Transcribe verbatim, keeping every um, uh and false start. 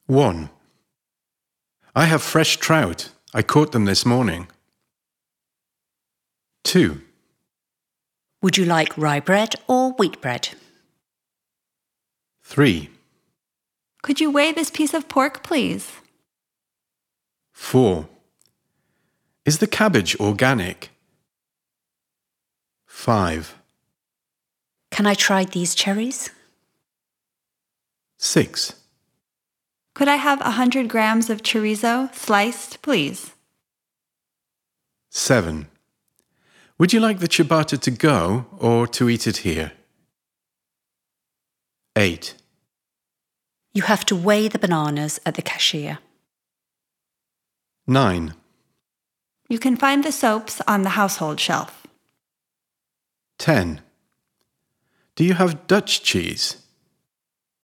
one. I have fresh trout. I caught them this morning. two. Would you like rye bread or wheat bread? three. Could you weigh this piece of pork, please? four. Is the cabbage organic? five. Can I try these cherries? six. Could I have one hundred grams of chorizo, sliced, please? seven. Would you like the ciabatta to go or to eat it here? eight. You have to weigh the bananas at the cashier. nine. You can find the soaps on the household shelf. ten. Do you have Dutch cheese?